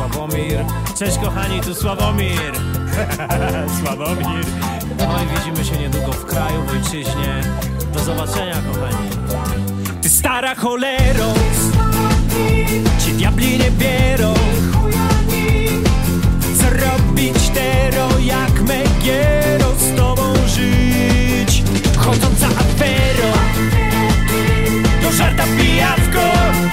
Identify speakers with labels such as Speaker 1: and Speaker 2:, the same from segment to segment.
Speaker 1: Sławomir. Cześć kochani, tu Sławomir. Sławomir. No i widzimy się niedługo w kraju, w ojczyźnie. Do zobaczenia kochani. Ty stara cholero, ci diabli nie bierą. Co robić tero, jak megiero, z tobą żyć? Chodząca afero, do żarta pijawko.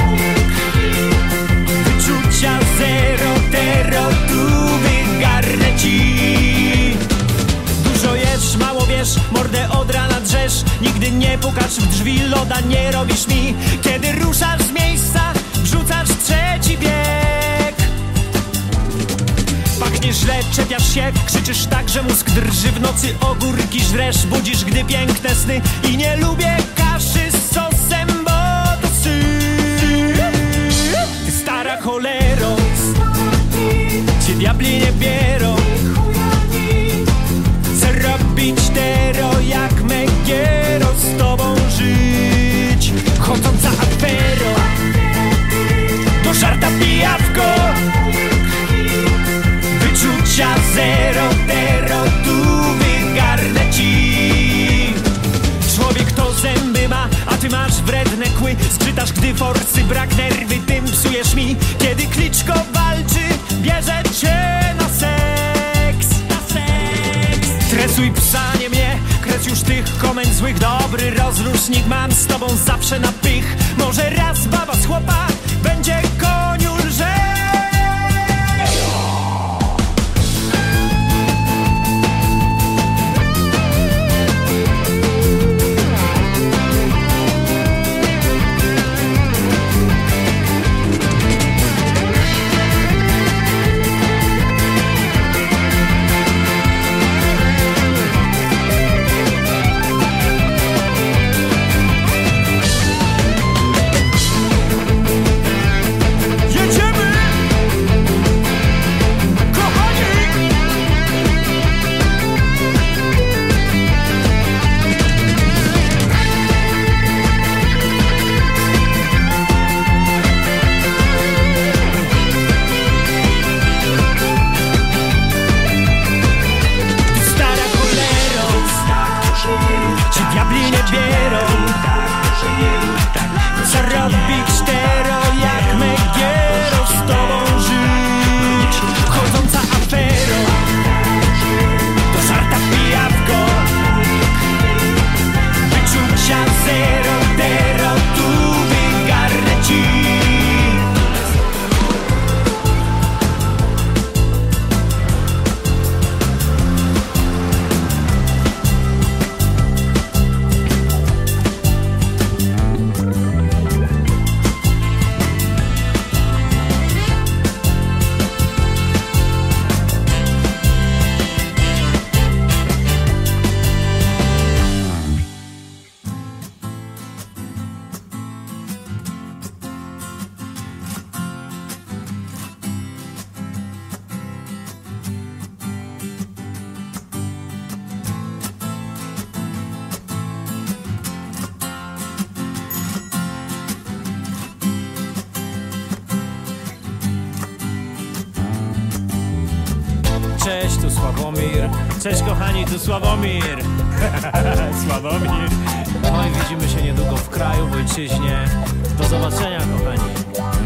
Speaker 1: Wyczucia zero, tero, tu wygarnę ci. Dużo jesz, mało wiesz, mordę od rana drzesz. Nigdy nie pukasz w drzwi, loda nie robisz mi. Kiedy ruszasz z miejsca, wrzucasz trzeci bieg. Pachniesz źle, czepiasz się, krzyczysz tak, że mózg drży. W nocy ogórki żresz, budzisz, gdy piękne sny. I nie lubię kaszy z sosem, bo to syf. Ty stara cholero, cię diabli nie bierą. Co robić tero, jak megiero, z tobą żyć? Chodząca afero, do żarta pijawko. Wyczucia zero, tero, tu wygarnę ci. Człowiek to zęby ma, a ty masz wredne kły. Skrzytasz, gdy forsy brak, nerwy tym psujesz mi. Kiedy Kliczko walczy, bierze cię na seks. Stresuj psa, nie mnie, kres już tych komend złych. Dobry rozrusznik mam, z tobą zawsze na pych. Może raz baba z chłopa będzie koniu lżej. Cześć, tu Sławomir. Cześć kochani, tu Sławomir. Sławomir. No i widzimy się niedługo w kraju, w ojczyźnie. Do zobaczenia kochani.